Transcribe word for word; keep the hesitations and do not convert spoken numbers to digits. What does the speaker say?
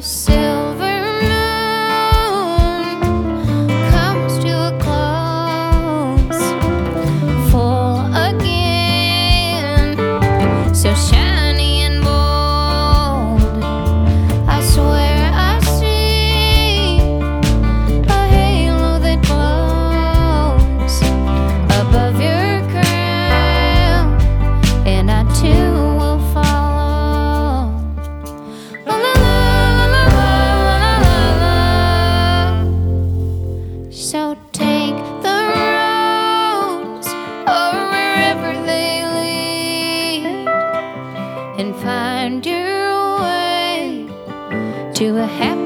silver moon comes to a close, full again, so shiny and bold. I swear I see a halo that glows above your crown, and I too will follow. La la la la la la la. So take the roads or wherever they lead, and find your way to a happy